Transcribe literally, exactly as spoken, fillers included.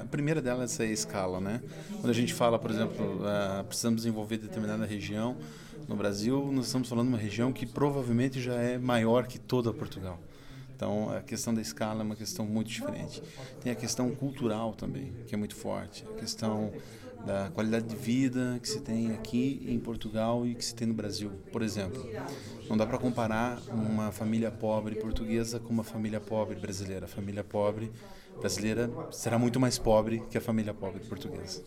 primeira delas é a escala, né? Quando a gente fala, por exemplo, uh, precisamos desenvolver determinada região no Brasil, nós estamos falando de uma região que provavelmente já é maior que toda Portugal. Então, a questão da escala é uma questão muito diferente. Tem a questão cultural também, que é muito forte. A questão da qualidade de vida que se tem aqui em Portugal e que se tem no Brasil. Por exemplo, não dá para comparar uma família pobre portuguesa com uma família pobre brasileira. A família pobre brasileira será muito mais pobre que a família pobre portuguesa.